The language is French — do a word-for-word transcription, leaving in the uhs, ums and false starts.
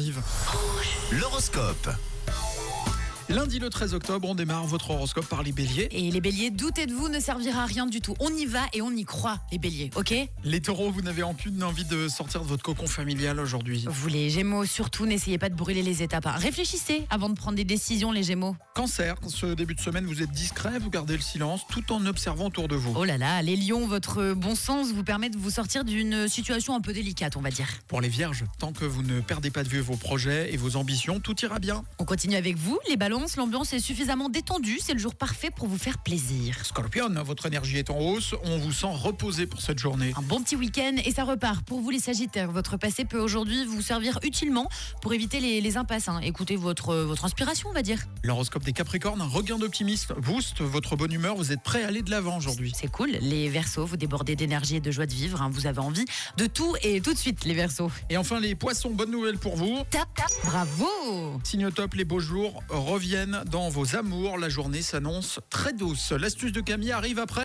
arrive. L'horoscope. Lundi le treize octobre, on démarre votre horoscope par les béliers. Et les béliers, doutez de vous ne servira à rien du tout. On y va et on y croit, les béliers, ok? Les taureaux, vous n'avez aucune envie de sortir de votre cocon familial aujourd'hui. Vous les gémeaux, surtout n'essayez pas de brûler les étapes. hein. Réfléchissez avant de prendre des décisions, les gémeaux. Cancer, ce début de semaine, vous êtes discret, vous gardez le silence tout en observant autour de vous. Oh là là, les lions, votre bon sens vous permet de vous sortir d'une situation un peu délicate, on va dire. Pour les vierges, tant que vous ne perdez pas de vue vos projets et vos ambitions, tout ira bien. On continue avec vous, les balances, l'ambiance est suffisamment détendue, c'est le jour parfait pour vous faire plaisir. Scorpion, votre énergie est en hausse, on vous sent reposé pour cette journée. Un bon petit week-end et ça repart. Pour vous les sagittaires, votre passé peut aujourd'hui vous servir utilement pour éviter les, les impasses. hein. Écoutez votre, votre inspiration, on va dire. L'horoscope des Capricornes, un regain d'optimisme booste votre bonne humeur, vous êtes prêt à aller de l'avant aujourd'hui. C'est cool. Les Verseaux, vous débordez d'énergie et de joie de vivre. hein. Vous avez envie de tout et tout de suite, les Verseaux. Et enfin les Poissons, bonne nouvelle pour vous. Tap, tap. Bravo. Signe top, les beaux jours reviennent dans vos amours. La journée s'annonce très douce. L'astuce de Camille arrive après.